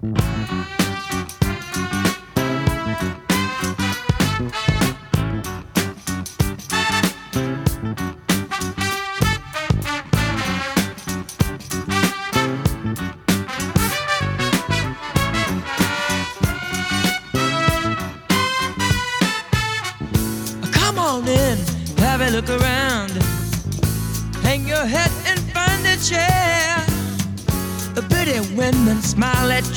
Come on in, have a look around. Hang your head and find a chair. The pretty women smile at